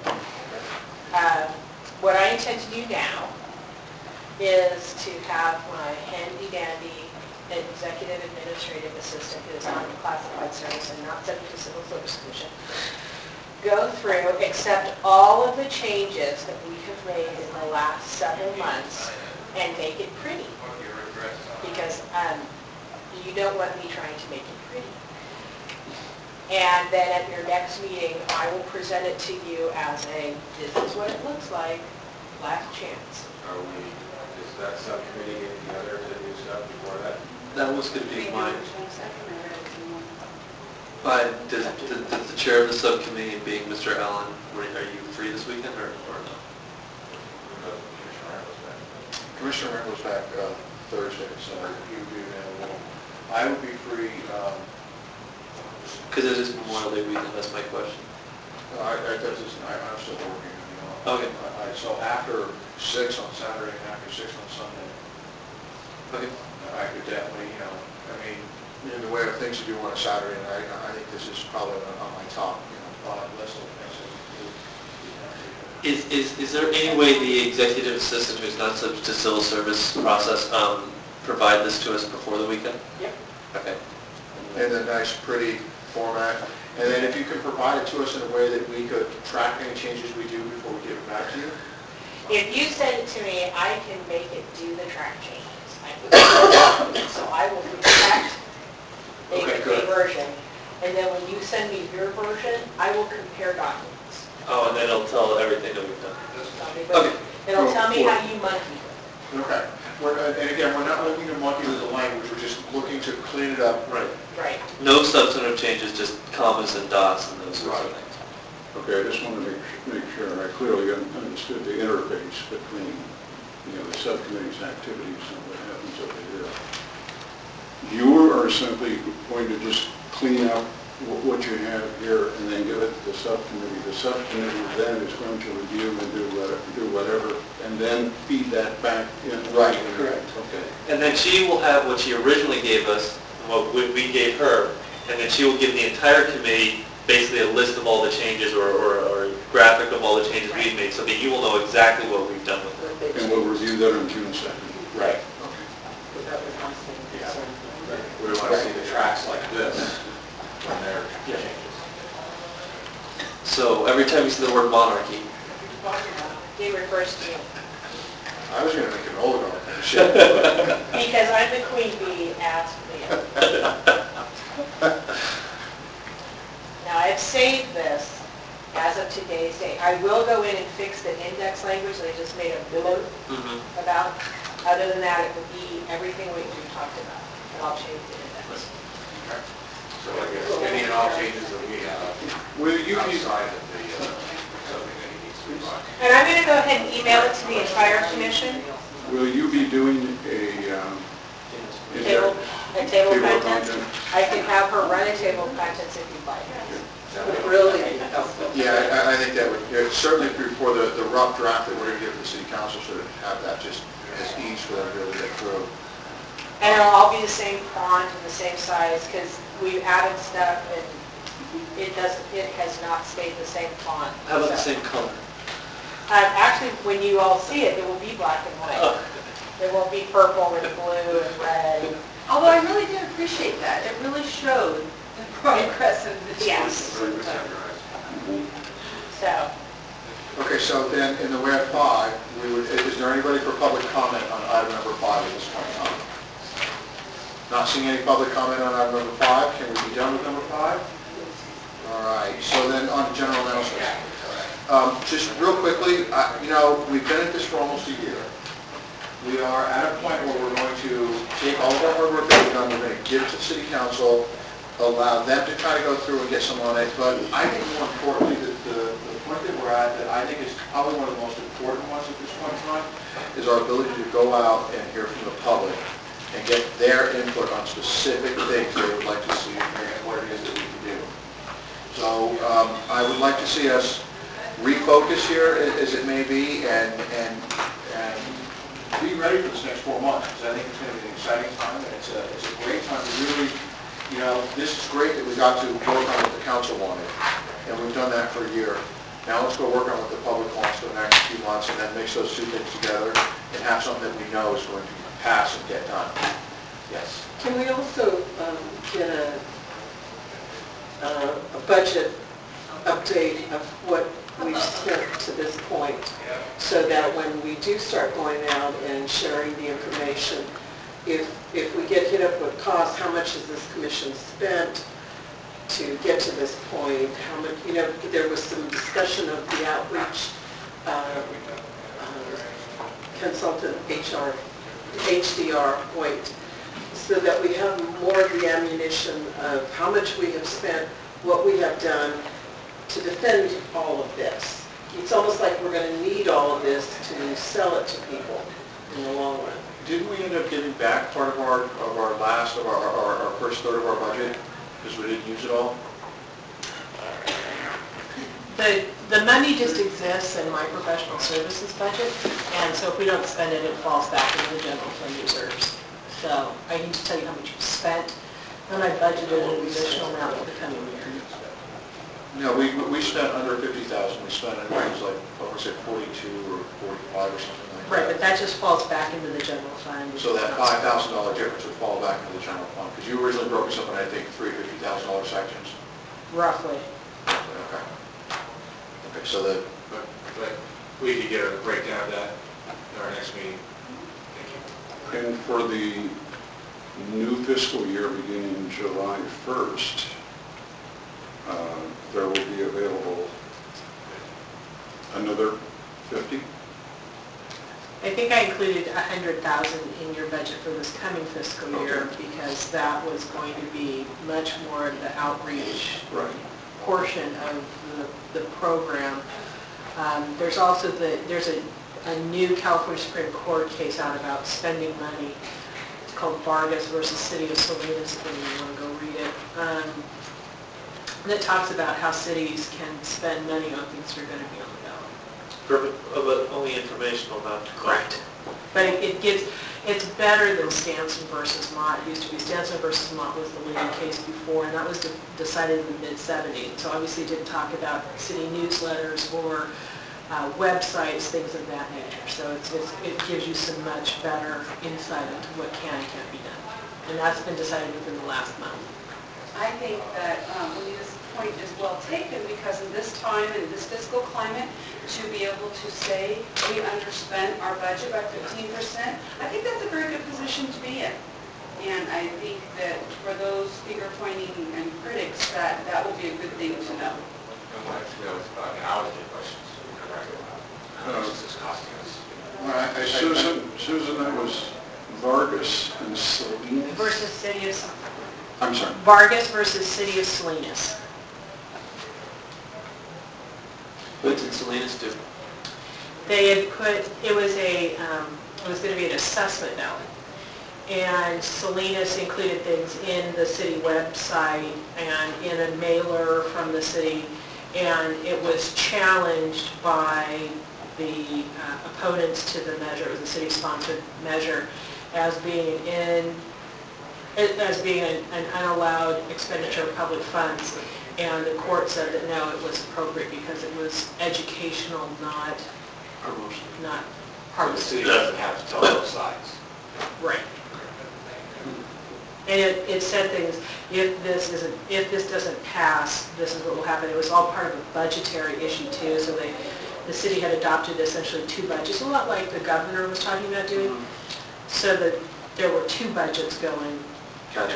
Uh, What I intend to do now is to have my handy-dandy executive administrative assistant who is on classified service and not subject to civil service commission, go through, accept all of the changes that we have made in the last several months and make it pretty. Because um, you don't want me trying to make it pretty. And then at your next meeting, I will present it to you as a, this is what it looks like, last chance. Are we, is that subcommittee getting together to do stuff before that? That was going to be Maybe mine. original second, I read it somewhere. But does, does does the chair of the subcommittee, being Mister Allen, were- are you free this weekend or, or no? Because Commissioner Randall's back. Commissioner Randall's back uh, Thursday, so you'd be available. I would be free, um, Because it is Memorial Day weekend, that's my question. I, I, that isn't, I, I'm still working, you know. Okay. I, I- so after six on Saturday and after six on Sunday, Okay. I could definitely, you know, I mean, in the way of things to do on a Saturday night, I think this is probably on on my top, you know, uh, list of things that we do. Is, is, is there any way the executive assistant who's not subject to civil service process, um, provide this to us before the weekend? Yep. Okay. In a nice, pretty format. And then if you could provide it to us in a way that we could track any changes we do before we give it back to you. If you send it to me, I can make it do the track changes. I can- So I will protect, make Okay, a good. version, and then when you send me your version, I will compare documents. Oh, and then it'll tell everything that we've done. Okay. It'll tell me how you monkey with Okay. We're, uh, and again, we're not looking to monkey with the language, we're just looking to clean it up. Right. it. Right. No substantive changes, just commas and dots and those sorts of Right. things. Okay, I just want to make, make sure I clearly un- understood the interface between, you know, the subcommittee's activities and what happens over here. You are simply going to just clean up wh- what you have here and then give it to the subcommittee. The subcommittee then is going to review and do whatever, do whatever, and then feed that back in. Right, correct. Okay. And then she will have what she originally gave us, and what we we gave her, and then she will give the entire committee basically a list of all the changes or, or, or a graphic of all the changes we've made, so that you will know exactly what we've done with it. And we'll review that on June second. Right. That was my same Yeah. concern. We want to see the tracks like this when they're Yeah. changes. So every time you see the word monarchy, It refers to me. I was gonna make an oligarch. Shit. Because I'm the queen bee, ask me. Now, I've saved this as of today's date. I will go in and fix the index language that I just made a note mhm, about. Other than that, it would be everything we we talked about, and I'll change the index. So I guess any and all changes that we have Will you be, outside of the uh, subcommittee needs please? And I'm going to go ahead and email it to the entire commission. Will you be doing a, um, A table, a table of Table of contents. contents. I can have her run a table of contents if you'd like. Would really be helpful. Yeah, I, I think that would, yeah, certainly before the, the rough draft that we're going to give to the city council, should have that just as ease for them to be able to get through. And it'll all be the same font and the same size, because we've added stuff and it doesn't, it has not stayed the same font. How about the So, same color? Um, actually, when you all see it, it will be black and white. It won't be purple and blue and red. Although I really did appreciate that. It really showed the progress of the Yes. Really good job, guys. So, Okay, so then in the way of five, we would, is there anybody for public comment on item number five at this point in time? Not seeing any public comment on item number five, can we be done with number five? All right, so then on to general announcements. Um, just real quickly, uh, you know, we've been at this for almost a year. We are at a point where we're going to take all of our hard work that we've done, we're going to give it to the city council, allow them to try to go through and get some on it, but I think more importantly, the, the, the point that we're at, that I think is probably one of the most important ones at this point in time, is our ability to go out and hear from the public and get their input on specific things they would like to see and what it is that we can do. So um, I would like to see us refocus here, as it may be, and, and, and be ready for this next four months, because I think it's going to be an exciting time, and it's a, it's a great time to really, you know, this is great that we got to work on what the council wanted, and we've done that for a year. Now let's go work on what the public wants for the next few months, and then mix those two things together, and have something that we know is going to pass and get done. Yes? Can we also um, get a, uh, a budget update of what we've spent to this point, so that when we do start going out and sharing the information, if if we get hit up with costs, how much has this commission spent to get to this point? How much, you know, there was some discussion of the outreach uh, uh, consultant H R, H D R point, so that we have more of the ammunition of how much we have spent, what we have done to defend all of this. It's almost like we're going to need all of this to sell it to people in the long run. Didn't we end up giving back part of our, of our last, of our, our, our first third of our budget, because we didn't use it all? the, the money just exists in my professional services budget, and so if we don't spend it, it falls back into the general fund reserves. So I need to tell you how much we spent, and I budgeted an additional amount for the coming year. No, we, we spent under fifty thousand, we spent, I think it was like, what was it, forty-two or forty-five or something like that. Right, but that just falls back into the general fund. So that five thousand dollar difference would fall back into the general fund, because you originally broke us up in, I think, three fifty thousand dollar sections. Roughly. Okay. Okay, so the, But, but we could get a breakdown of that at our next meeting. Thank you. And for the new fiscal year beginning July first, uh, there will be available another fifty? I think I included a hundred thousand in your budget for this coming fiscal year, because that was going to be much more of the outreach Right. portion of the, the program. Um, there's also the, there's a, a new California Supreme Court case out about spending money. It's called Vargas versus City of Salinas, if you want to go read it. Um, that talks about how cities can spend money on things that are going to be on the ballot. Perfect, uh, but only informational, not... Correct. But it, it gives, it's better than Stanson versus Mott. It used to be Stanson versus Mott was the leading case before, and that was de- decided in the mid seventies. So obviously it didn't talk about city newsletters or uh, websites, things of that nature. So it's, it's, it gives you some much better insight into what can and can't be done. And that's been decided within the last month. I think that um, Anita's point is well taken, because in this time and this fiscal climate, to be able to say we underspent our budget by fifteen percent, I think that's a very good position to be in. And I think that for those finger pointing and critics, that that will be a good thing to know. And what I feel is about an hour to get questions. How much is this costing us? all right, I- I- Susan, Susan, that was Vargas and Salinas? Versus City of, I'm sorry. Vargas versus City of Salinas. What did Salinas do? they had put, it was a, um, it was going to be an assessment ballot. And Salinas included things in the city website and in a mailer from the city, and it was challenged by the uh, opponents to the measure, it was a city-sponsored measure, as being in, as being an an unallowed expenditure of public funds. And the court said that no, it was appropriate because it was educational, not, Promotion. not So the partisan. city doesn't have to tell both sides. Right. And it, it said things, if this isn't, if this doesn't pass, this is what will happen. It was all part of a budgetary issue too, so they, the city had adopted essentially two budgets, a lot like the governor was talking about doing, so that there were two budgets going. Gotcha.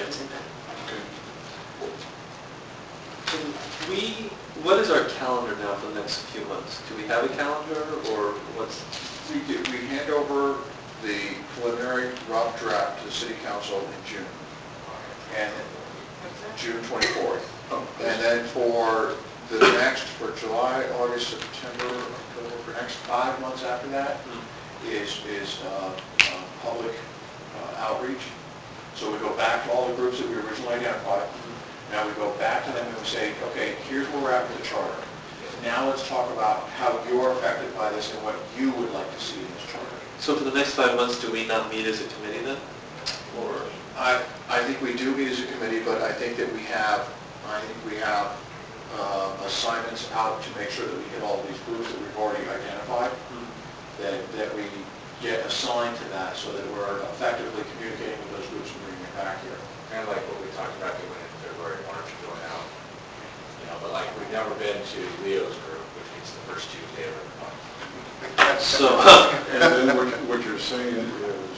Do we, what is our calendar now for the next few months? Do we have a calendar, or what's? We do, we hand over the preliminary rough draft to the city council in June, and June twenty-fourth. And then for the next, for July, August, September, October, for the next five months after that is, is uh, uh, public uh, outreach. So we go back to all the groups that we originally identified. Now we go back to them and we say, okay, here's where we're at with the charter. Now let's talk about how you're affected by this and what you would like to see in this charter. So for the next five months, do we not meet as a committee then? Or? I, I think we do meet as a committee, but I think that we have, I think we have uh, assignments out to make sure that we hit all of these groups that we've already identified, that, that we get assigned to that so that we're effectively communicating with those groups and bringing it back here. Kind of like what we talked about doing in February, March, going out. You know, but like, we've never been to Leo's group, which means the first Tuesday of every month. So, And then what, what you're saying is,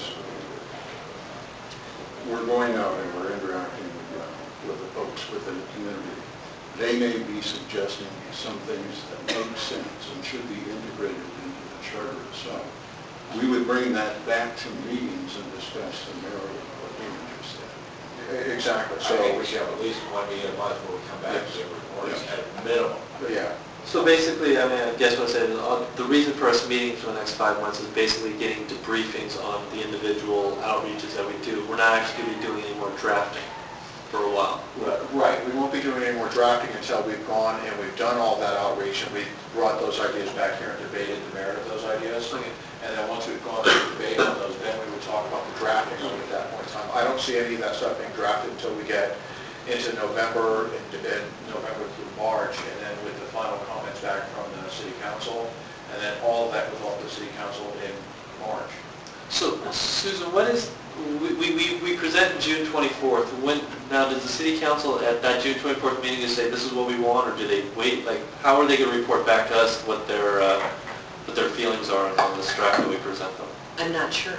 we're going out and we're interacting uh, with the folks within the community. They may be suggesting some things that make sense and should be integrated into the charter itself. We would bring that back to meetings and discuss the merit of what we're interested in. Exactly. So I think So, we should have at least one meeting a month where we come back and give reports Yes. at a minimum. yeah. so basically, I mean, I guess what I said is, uh, the reason for us meeting for the next five months is basically getting debriefings on the individual outreaches that we do. We're not actually going to be doing any more drafting for a while. Right, we won't be doing any more drafting until we've gone and we've done all that outreach and we've brought those ideas back here and debated the merit of those ideas. Okay. And then once we've gone through the debate on those, then we would talk about the drafting of it at that point in time. I don't see any of that stuff being drafted until we get into November and and November through March, and then with the final comments back from the city council, and then all of that goes off to the city council in March. So, Susan, what is, we, we, we present June twenty-fourth. When, now, does the city council at that June twenty-fourth meeting just say, this is what we want, or do they wait? Like, how are they going to report back to us what their, uh, what their feelings are on this draft that we present them? I'm not sure.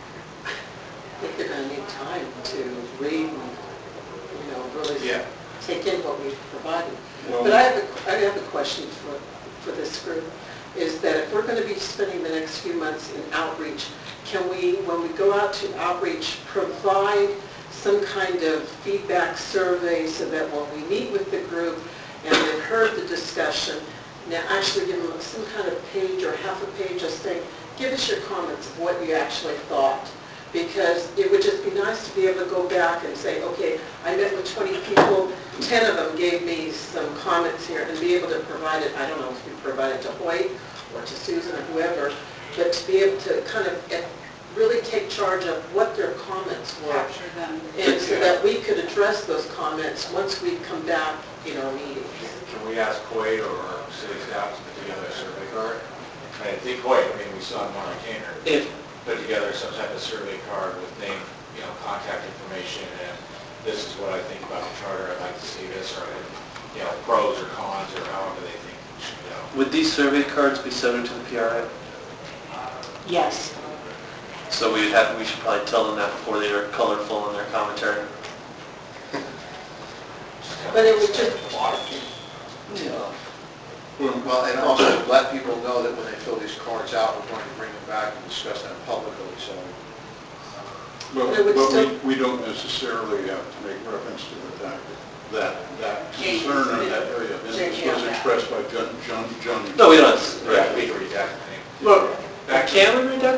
I think they're going to need time to read and, you know, really Yeah. take in what we've provided. Well- But I have a, I have a question for, for this group, is that if we're going to be spending the next few months in outreach, can we, when we go out to outreach, provide some kind of feedback survey so that when we meet with the group and they've heard the discussion, now actually give them some kind of page or half a page of saying, give us your comments of what you actually thought. Because it would just be nice to be able to go back and say, okay, I met with twenty people, ten of them gave me some comments here, and be able to provide it, I don't know if you provide it to Hoyt or to Susan or whoever, but to be able to kind of eh, really take charge of what their comments were. Capture them. And so that we could address those comments once we come back in our meetings. Can we ask Hoyt or our city staff to put together a survey card? I mean, I think Hoyt, I mean, we saw him on our Canner, If, put together some type of survey card with name, you know, contact information, and this is what I think about the charter, I'd like to see this, or, you know, pros or cons, or however they think we should go. would these survey cards be subject to the P R A? Yes. So we would have, we should probably tell them that before they are colorful in their commentary. But it would just, Yeah. Well, and also let people know that when they fill these cards out, we're going to bring them back and discuss them publicly, so. But, But it would but still- we, we don't necessarily have to make reference to the fact that, that concern in that area is was expressed by John, John, John. No, we don't. Yeah, we can redact the name. Well,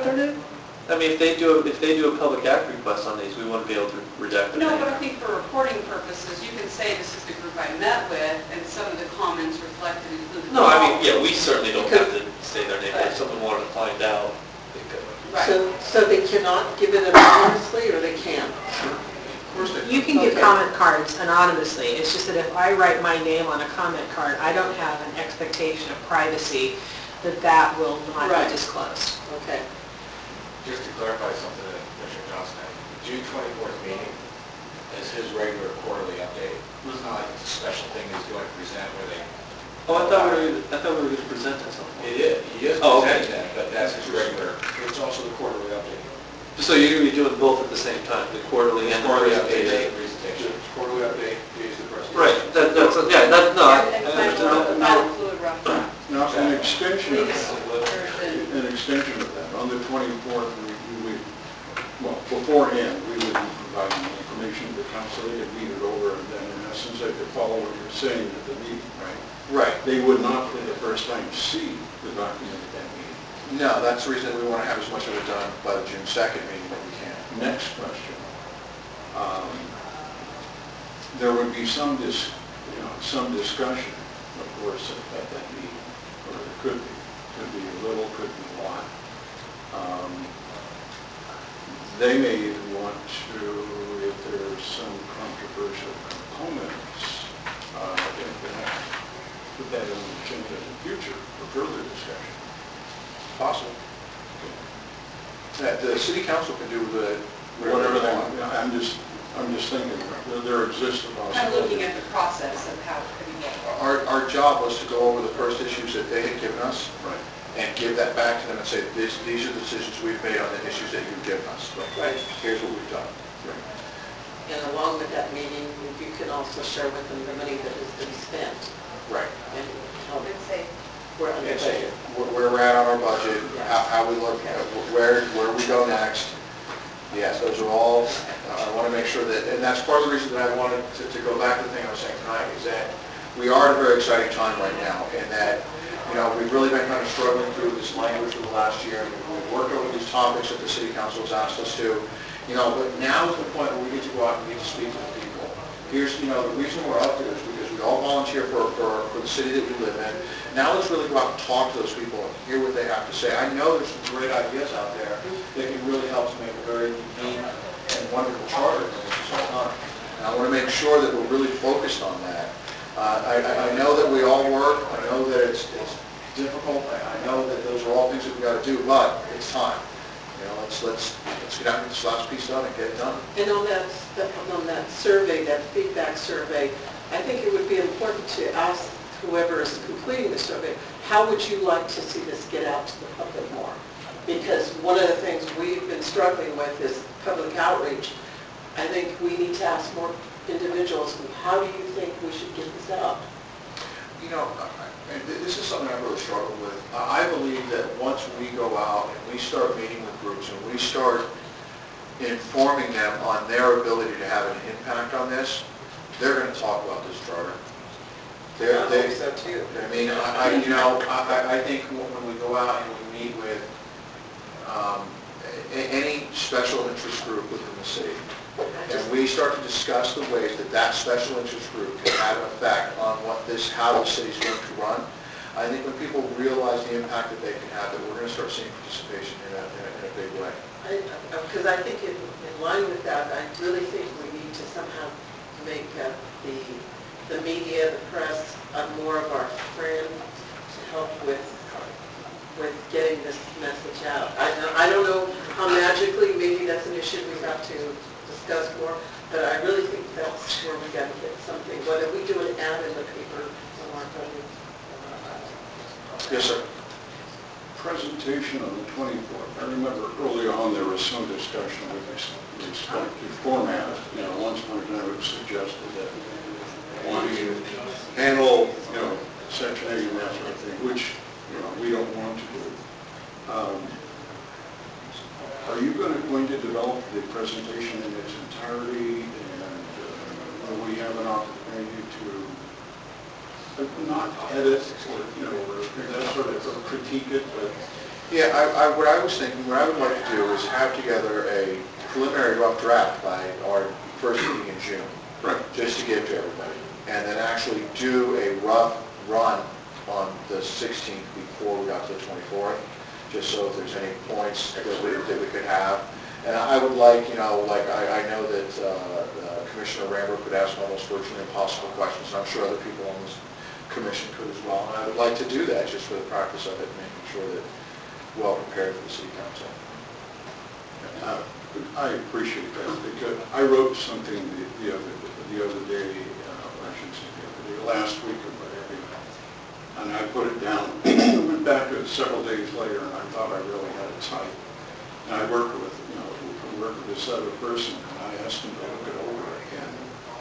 alternative? I mean, if they do, a- if they do a public act request on these, we wouldn't be able to redact the No, name. but I think for reporting purposes, you can say this is the group I met with, and some of the comments reflected include. No, I mean, yeah, we certainly don't have to say their name, but if someone wanted to find out, they could. Right. So, so they cannot give it anonymously, or they can? Of course they You can give Okay. comment cards anonymously. It's just that if I write my name on a comment card, I don't have an expectation of privacy that that will not Right. be disclosed. Okay. Just to clarify something that Commissioner Johnson had, the June twenty-fourth meeting is his regular quarterly update. It's not like it's a special thing he's going to present where they... Oh, I thought we were, I thought we were going to present at something. It is, he is Oh, okay. presenting that, but that's his regular, it's also the quarterly update. So you're going to be doing both at the same time, the quarterly and the Quarterly update is presentation? the presentation. Quarterly update is the presentation. Right, that, that's, yeah, that, no, I And I final, understand the that. final fluid rough draft. Now, an extension of Latest that, version. an extension of that, on the twenty-fourth, we we would, well, beforehand, we would be providing the information to the council, they could read it over, and then in essence, they could follow what you're saying at the meeting, right? Right. They would not, for the first time, see the document at that meeting. No, that's the reason we want to have as much of it done by the June second meeting that we can. Next question. Um, There would be some dis, you know, some discussion, of course, at at that meeting, or there could be, could be a little, could be a lot. Um, They may even want to, if there's some controversial components, uh, if they have, put that on the agenda in the future for further discussion. Possible. That the city council can do the, Whatever they want. I'm just, I'm just thinking, there- there exists a Kind of possibility. looking at the process of how it could be worked. Our, our job was to go over the first issues that they had given us Right. and give that back to them and say, this, these are the decisions we've made on the issues that you've given us. Right. Here's what we've done. And along with that meeting, you can also share with them the money that has been spent Right. and how Let's say, we're under And say budget. where where we're at on our budget, how, how we look, at where, where we go next. Yes, those are all, uh, I want to make sure that, and that's part of the reason that I wanted to, to go back to the thing I was saying tonight, is that we are at a very exciting time right now, and that, you know, we've really been kind of struggling through this language for the last year, and we've worked over these topics that the city council has asked us to, you know, but now is the point where we get to go out and we get to speak to the people. Here's, you know, the reason we're up here is because we all volunteer for, for, for the city that we live in. Now let's really go out and talk to those people and hear what they have to say. I know there's some great ideas out there that can really help to make a very unique and wonderful charter for this whole time. And I want to make sure that we're really focused on that. Uh, I, I- I know that we all work, I know that it's, it's difficult, I, I know that those are all things that we got to do, but it's time. You know, let's, let's, let's get out and get this last piece done and get it done. And on that, on that survey, that feedback survey, I think it would be important to ask whoever is completing the survey, how would you like to see this get out to the public more? Because one of the things we've been struggling with is public outreach. I think we need to ask more individuals, how do you think we should get this out? You know, I- and th- this is something I really struggle with. I I believe that once we go out and we start meeting with groups and we start informing them on their ability to have an impact on this, they're going to talk about this charter. They're, I they, think so too. I mean, I, I- you know, I, I- I think when we go out and we meet with um, a- any special interest group within the city, and we start to discuss the ways that that special interest group can have an effect on what this, how the city's going to run, I think when people realize the impact that they can have, that we're going to start seeing participation in a, in a, in a big way. Because I think in, in line with that, I really think we need to somehow make uh, the, the media, the press, uh, more of our friend to help with, with getting this message out. I, don't- I don't know how magically, maybe that's an issue we have to discuss more, but I really think that's where we got to get something, whether we do an ad in the paper or our budget. Yes, sir. Presentation on the twenty-fourth. I remember early on, there was some discussion with respect to format. You know, once upon a time it was suggested that why do you handle, you know, section eight and that sort of thing, which, you know, we don't want to do. Um, Are you going to, going to develop the presentation in its entirety, and uh, will we have an opportunity to uh, not edit or, you know, or that sort of or critique it, but Yeah, I, I, what I was thinking, what I would like to do is have together a preliminary rough draft by our first meeting in June. Right. Just to give to everybody. And then actually do a rough run on the sixteenth before we got to the twenty-fourth, just so if there's any points that we, that we could have. And I would like, you know, like, I, I know that uh, uh, Commissioner Rambert could ask almost virtually impossible questions, and I'm sure other people on this commission could as well. And I would like to do that just for the practice of it, making sure that we're well prepared for the city council. Uh, I appreciate that, because I wrote something the, the other, the other day, uh, I shouldn't say the other day, last week or whatever, and I put it down, went back to it several days later, and I thought I really had it tight. And I worked with, you know, I worked with this other person, and I asked him to look it over, and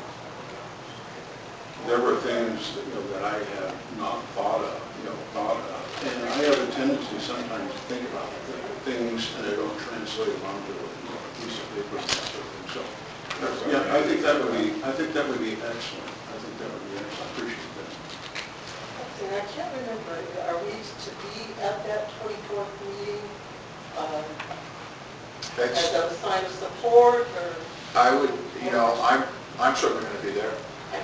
there were things that, you know, that I had not thought of, you know, thought of. And I have a tendency sometimes to think about things, and I don't translate them onto a you know, piece of paper and that sort of thing. So, yeah, I think that would be, I think that would be excellent. I think that would be excellent. I appreciate that. And I can't remember, are we to be at that twenty-fourth meeting um, as That's, a sign of support, or? I would, you know, I'm, I'm certainly going to be there.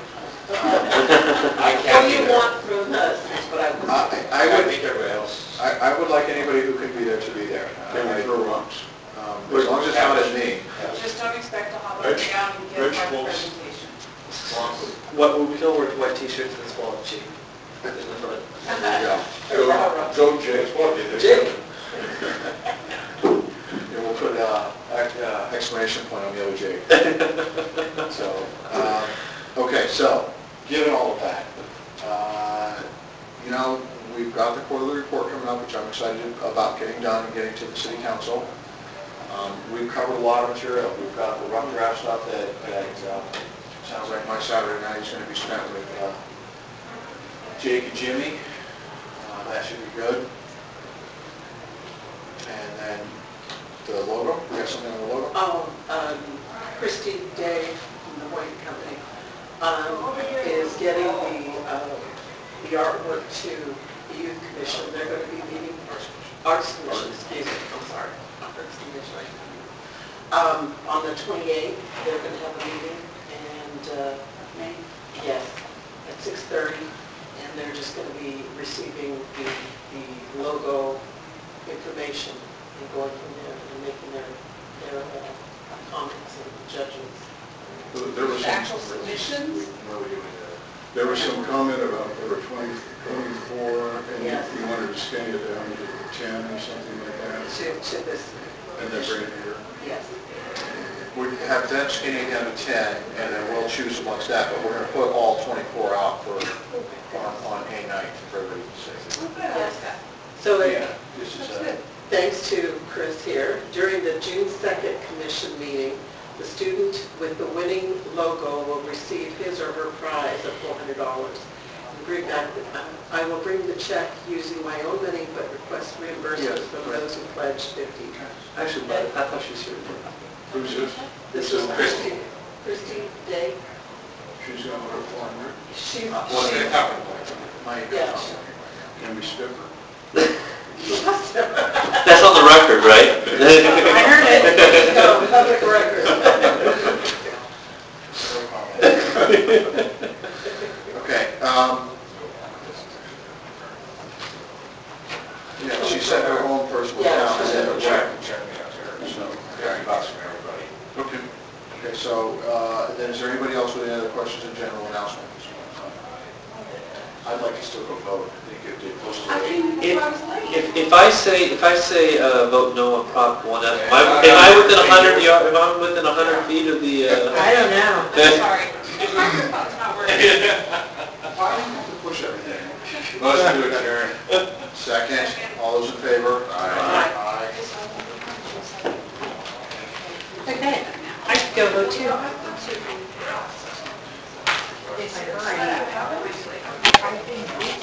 I What can't do be you there. want from us, is what I was. I, I I would, think everybody else. I, I would like anybody who can be there to be there. Can we I- throw rocks? um, As long as it's not at me. Just don't expect to hop up and Veg- down and get part of the vegetables. presentation. What, we can all wear white t-shirts and small cheap. There you go. Go, go Jay. Jake. Yeah, we'll put uh, ex- uh, exclamation point on the other J. So, um, okay, so, given all of that, uh, you know, we've got the quarterly report coming up, which I'm excited about getting done and getting to the city council. Um, We've covered a lot of material. We've got the rough draft stuff that, that uh, sounds like my Saturday night is going to be spent with uh, Jake and Jimmy. Uh, That should be good. And then the logo, we got something on the logo? Oh, um, Christy Day from the White Company um, is getting the, uh, the artwork to the Youth Commission. They're going to be meeting, Arts Commission, excuse me, I'm sorry, Arts Commission. Um, on the twenty-eighth, they're going to have a meeting, and, uh, May, yes, at six thirty, and they're just going to be receiving the, the logo information and going from there and making their, their uh, comments and judgments. There was some, Actual submissions? Where are we doing that? there was some comment about there were twenty, twenty-four, and Yes. you wanted to skinny it down to ten or something like that, To, to this, and then bring it here. yes. We have them skinny down to ten, and then we'll choose amongst that, but we're going to put all twenty-four out for, on, on A night for everybody to see. Yes. So it- Yeah, this is a, thanks to Chris here, during the June second commission meeting, the student with the winning logo will receive his or her prize of four hundred dollars. Bring back, the- I will bring the check using my own money, but request reimbursement Yes, from right. those who pledged fifty. Actually, but I thought she was here. Who's this? This is Christy, Christy Day. She's got her four hundred. She, Well, they're she, talking my, yeah. Can we skip her? That's on the record, right? I heard it. No, public record. okay, um, yeah, she sent her own personal Yeah, account. she and sent then her a check. Check me out there. So, Thirty bucks from everybody. okay. Okay, so, uh, then is there anybody else with any other questions and general announcements? I'd like to still go vote. I think if they posted I it. think that's If, what I was like. if, if I say, if I say, uh, vote no on Prop one F, am I, am I within a hundred yard, am I within a hundred feet of the, uh? I don't know. I'm sorry. My microphone's not working. Why do you have to push everything? Motion to adjourn. Second, all those in favor? Aye. Okay, I could go vote too. It's